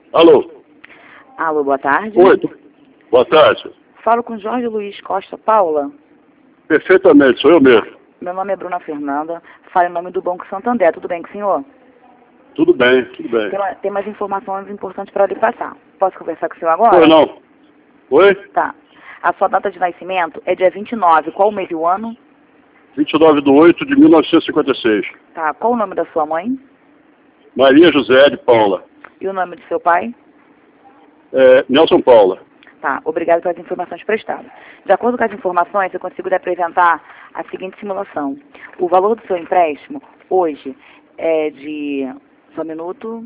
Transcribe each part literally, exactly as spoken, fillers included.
Alô? Alô, boa tarde. Oi, boa tarde. Falo com Jorge Luiz Costa Paula. Perfeitamente, sou eu mesmo. Meu nome é Bruna Fernanda. Falo em nome do Banco Santander. Tudo bem com o senhor? Tudo bem, tudo bem. Tem, uma- tem mais informações importantes para lhe passar. Posso conversar com o senhor agora? Oi, não. Oi? Tá. A sua data de nascimento é dia vinte e nove. Qual o mês e o ano? vinte e nove de oito de mil novecentos e cinquenta e seis. Tá. Qual o nome da sua mãe? Maria José de Paula. E o nome do seu pai? É, Nelson Paula. Tá. Obrigado pelas informações prestadas. De acordo com as informações, eu consigo lhe apresentar a seguinte simulação. O valor do seu empréstimo, hoje, é de... Só um minuto...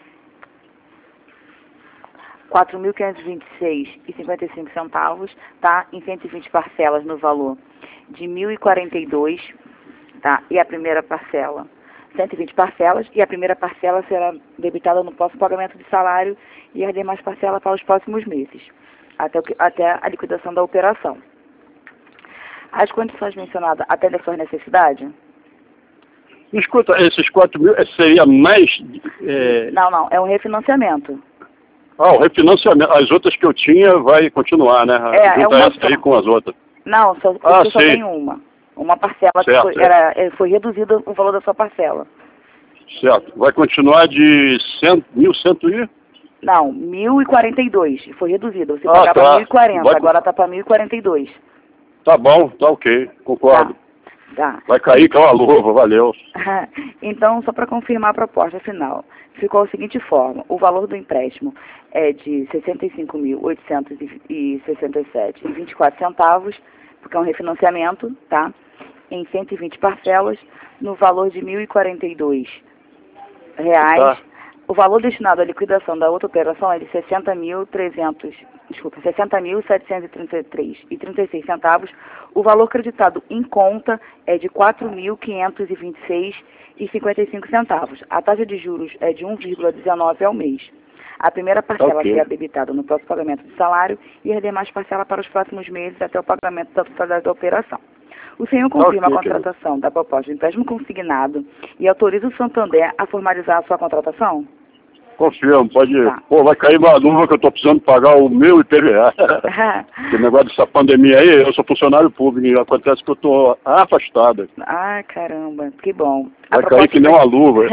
quatro mil quinhentos e vinte e seis reais e cinquenta e cinco centavos, tá? Em cento e vinte parcelas no valor de mil e quarenta e dois, tá? E a primeira parcela, cento e vinte parcelas, e a primeira parcela será debitada no próximo pagamento de salário e as demais parcelas para os próximos meses, até, o que, até a liquidação da operação. As condições mencionadas atendem às suas necessidades? Escuta, esses quatro mil eh, seria mais... É... Não, não, é um refinanciamento. Ah, o refinanciamento. As outras que eu tinha vai continuar, né? É, Junta é uma essa aí só. com as outras. Não, só, Ah, você só sim. tem uma. Uma parcela que Certo, foi, certo. era, eh, foi reduzido o valor da sua parcela. Certo. Vai continuar de mil cento e... Não, mil e quarenta e dois. Foi reduzido. Você Ah, pagava tá. mil e quarenta, Vai- agora está para mil e quarenta e dois. Tá bom, tá ok. Concordo. Tá. Vai cair que é uma luva, valeu. Tá. Então, só para confirmar a proposta final, ficou da seguinte forma. O valor do empréstimo é de sessenta e cinco mil oitocentos e sessenta e sete reais e vinte e quatro centavos, porque é um refinanciamento, tá? Em cento e vinte parcelas, no valor de mil e quarenta e dois reais. Tá. O valor destinado à liquidação da outra operação é de sessenta mil trezentos, desculpa, sessenta mil setecentos e trinta e três reais e trinta e seis centavos. O valor creditado em conta é de quatro mil quinhentos e vinte e seis reais e cinquenta e cinco centavos. A taxa de juros é de um vírgula dezenove ao mês. A primeira parcela Ok. será debitada no próximo pagamento do salário e as demais parcelas para os próximos meses até o pagamento da totalidade da operação. O senhor confirma Ok, a contratação da proposta de empréstimo consignado e autoriza o Santander a formalizar a sua contratação? Confirmo, pode ir. Tá. Pô, vai cair uma luva que eu tô precisando pagar o meu I P V A. Esse negócio dessa pandemia aí, eu sou funcionário público e acontece que eu tô afastado. Ah, caramba, que bom. Vai cair que nem uma luva.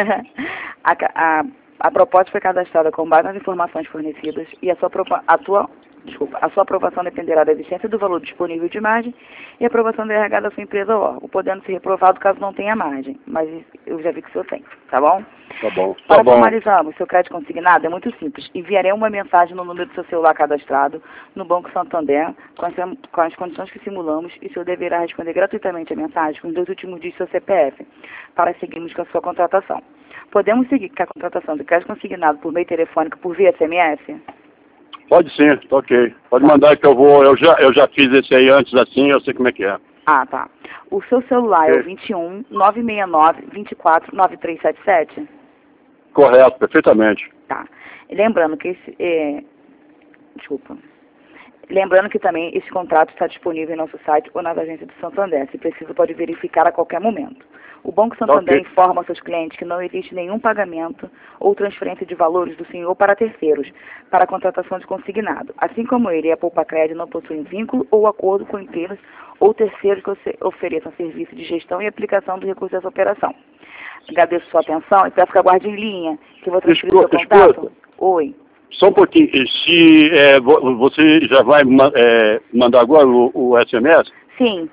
a, a, a proposta foi cadastrada com base nas informações fornecidas e a sua, propo- a tua, desculpa, a sua aprovação dependerá da existência do valor disponível de margem e a aprovação da R H da sua empresa ou órgão, podendo ser reprovado caso não tenha margem. Mas eu já vi que o senhor tem, tá bom? Tá bom, tá Para bom. formalizarmos seu crédito consignado, é muito simples. Enviarei uma mensagem no número do seu celular cadastrado no Banco Santander com as, com as condições que simulamos e o senhor deverá responder gratuitamente a mensagem com os dois últimos dígitos do seu C P F para seguirmos com a sua contratação. Podemos seguir com a contratação do crédito consignado por meio telefônico por via S M S? Pode sim, tá ok. Pode mandar que eu vou, eu já, eu já fiz esse aí antes assim, eu sei como é que é. Ah, tá. O seu celular é o Ok. vinte e um, nove seis nove, vinte e quatro, nove três sete sete? Correto, perfeitamente. Tá. Lembrando que esse... É... Desculpa. Lembrando que também esse contrato está disponível em nosso site ou nas agências do Santander. Se precisa, pode verificar a qualquer momento. O Banco Santander Ok. informa aos seus clientes que não existe nenhum pagamento ou transferência de valores do senhor para terceiros, para a contratação de consignado. Assim como ele e a Poupa Crédito não possuem vínculo ou acordo com empresas ou terceiros que ofe- ofereçam serviço de gestão e aplicação do recurso dessa operação. Agradeço sua atenção e peço que aguarde em linha, que eu vou transferir Escuta, seu contato. escuta. Oi. Só um pouquinho, se é, vo- você já vai ma- é, mandar agora o, o S M S? Sim.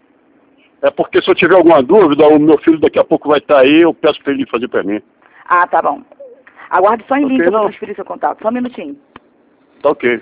É porque se eu tiver alguma dúvida, o meu filho daqui a pouco vai estar aí, eu peço para ele fazer para mim. Ah, tá bom. Aguarde só em Ok, linha que eu vou não. transferir seu contato. Só um minutinho. Tá ok.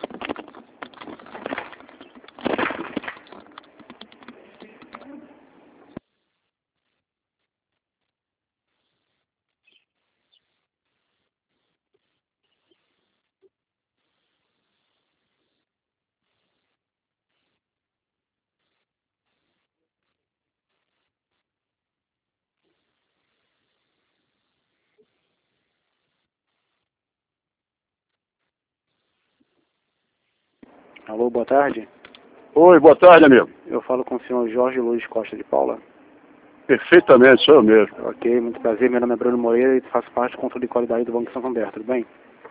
Alô, boa tarde. Oi, boa tarde, amigo. Eu falo com o senhor Jorge Luiz Costa de Paula. Perfeitamente, sou eu mesmo. Ok, muito prazer. Meu nome é Bruno Moreira e faço parte do controle de qualidade do Banco Santander, tudo bem?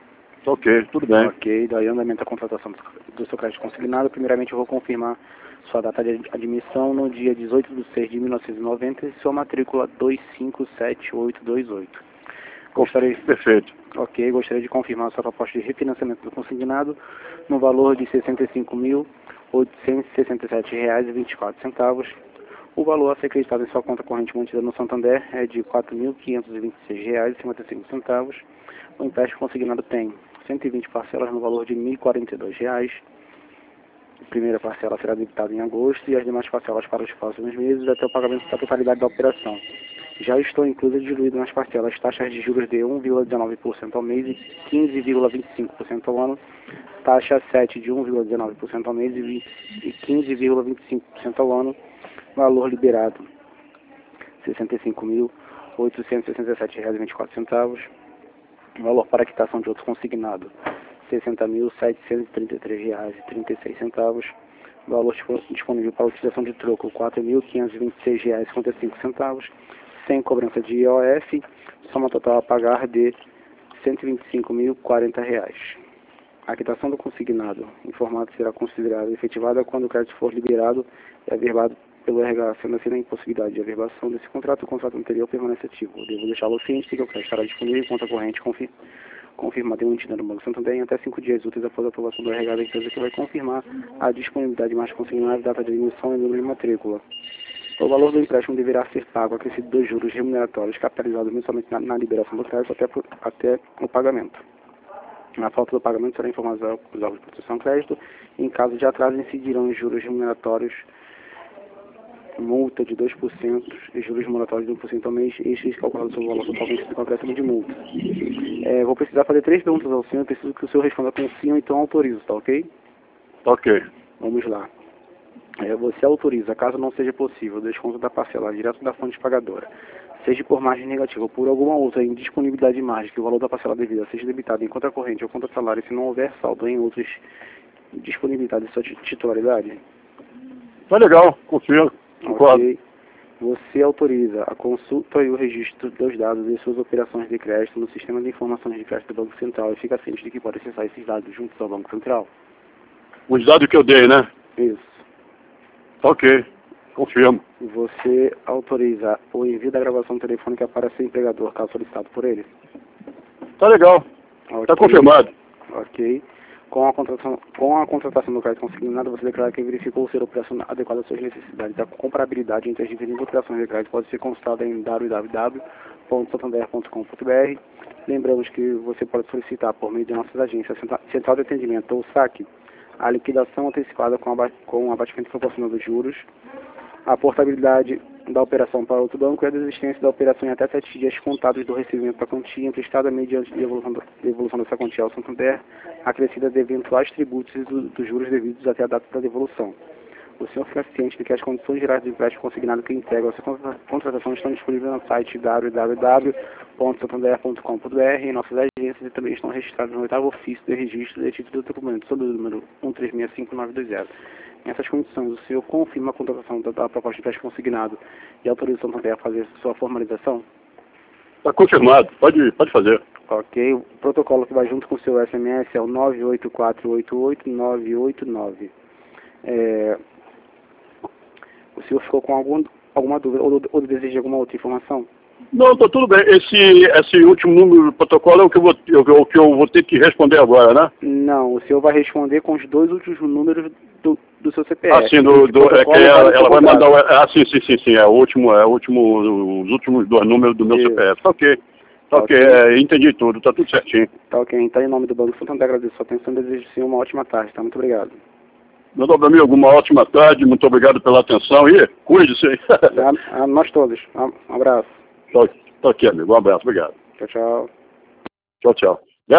Ok, tudo bem. Ok, daí andamento da contratação do, do seu crédito consignado. Primeiramente eu vou confirmar sua data de admissão no dia dezoito de seis de mil novecentos e noventa e sua matrícula dois cinco sete oito dois oito. Gostaria... Perfeito. Ok, gostaria de confirmar sua proposta de refinanciamento do consignado no valor de sessenta e cinco mil oitocentos e sessenta e sete reais e vinte e quatro centavos. O valor a ser acreditado em sua conta corrente mantida no Santander é de quatro mil quinhentos e vinte e seis reais e cinquenta e cinco centavos. O empréstimo consignado tem cento e vinte parcelas no valor de mil e quarenta e dois reais. A primeira parcela será debitada em agosto e as demais parcelas para os próximos meses até o pagamento da totalidade da operação. Já estou incluso e diluído nas parcelas taxas de juros de um vírgula dezenove por cento ao mês e quinze vírgula vinte e cinco por cento ao ano, taxa sete de um vírgula dezenove por cento ao mês e quinze vírgula vinte e cinco por cento ao ano, valor liberado sessenta e cinco mil oitocentos e sessenta e sete reais e vinte e quatro centavos, valor para quitação de outro consignado sessenta mil setecentos e trinta e três reais e trinta e seis centavos, valor disponível para utilização de troco quatro mil quinhentos e vinte e seis reais e cinquenta e cinco centavos, sem cobrança de I O F, soma total a pagar de cento e vinte e cinco mil e quarenta reais. A quitação do consignado em formato será considerada efetivada quando o crédito for liberado e averbado pelo R H, sendo assim a impossibilidade de averbação desse contrato, o contrato anterior permanece ativo. Devo deixá-lo ciente que o crédito estará disponível em conta corrente confir confirmada e mantida no Banco Santander em até cinco dias úteis após a aprovação do R H da empresa, que vai confirmar a disponibilidade mais consignada, data de emissão e número de matrícula. O valor do empréstimo deverá ser pago acrescido dos juros remuneratórios capitalizados mensalmente na, na liberação do crédito até, pro, até o pagamento. Na falta do pagamento será informado os órgãos de proteção de crédito. Em caso de atraso, incidirão os juros remuneratórios, multa de dois por cento e juros remuneratórios de um por cento ao mês, estes calculados sobre o valor total vencido com acréscimo de multa. É, vou precisar fazer três perguntas ao senhor, preciso que o senhor responda com sim ou então autorizo, tá ok? Ok. Vamos lá. É, você autoriza, caso não seja possível, o desconto da parcela direto da fonte pagadora, seja por margem negativa ou por alguma outra indisponibilidade de margem, que o valor da parcela devida seja debitado em conta corrente ou conta salário, se não houver saldo em outras disponibilidades de sua titularidade? Tá legal, confio. Ok. Você autoriza a consulta e o registro dos dados de suas operações de crédito no sistema de informações de crédito do Banco Central e fica ciente de que pode acessar esses dados juntos ao Banco Central? Os dados que eu dei, né? Isso. Ok, confirmo. Você autoriza o envio da gravação telefônica para seu empregador, caso solicitado por ele? Tá legal. Okay. Tá confirmado. Ok. Com a contratação, com a contratação do crédito consignado, você declara que verificou ser a operação adequada às suas necessidades. A comparabilidade entre as diferentes operações de crédito pode ser consultada em w w w ponto santander ponto com ponto b r. Lembramos que você pode solicitar, por meio de nossas agências, Central de Atendimento ou SAC, a liquidação antecipada com, aba com abatimento proporcional dos juros, a portabilidade da operação para outro banco e a desistência da operação em até sete dias contados do recebimento da quantia emprestada mediante devolução, do, devolução dessa quantia ao Santander, acrescida de eventuais tributos e do, dos juros devidos até a data da devolução. O senhor fica ciente de que as condições gerais do empréstimo consignado que integram a sua contratação estão disponíveis no site w w w ponto santander ponto com ponto b r e em nossas agências e também estão registradas no oitavo ofício de registro de título do documento sob o número um três seis cinco nove dois zero. Nessas condições, o senhor confirma a contratação da, da proposta de empréstimo consignado e autoriza o Santander a fazer sua formalização? Está confirmado, pode, pode fazer. Ok, o protocolo que vai junto com o seu S M S é o nove oito quatro oito oito nove oito nove. É, o senhor ficou com algum, alguma dúvida ou, ou deseja alguma outra informação? Não, está tudo bem. Esse, esse último número do protocolo é o que, eu vou, o que eu vou ter que responder agora, né? Não, o senhor vai responder com os dois últimos números do, do seu C P F. Ah, sim, do, do, é que ela, ela vai mandar... O, ah, sim, sim, sim, sim, é o último, é o último, os últimos dois números do meu Isso. C P F. Tá ok, tá ok, okay. É, entendi tudo, tá tudo certinho. Tá ok, então em nome do Banco Santander agradeço a sua atenção e desejo sim uma ótima tarde, tá? Muito obrigado. Meu nobre amigo, uma ótima tarde, muito obrigado pela atenção e cuide-se. a, a nós todos, um abraço. Tá, tá ok, amigo, um abraço, obrigado. Tchau, tchau. Tchau, tchau.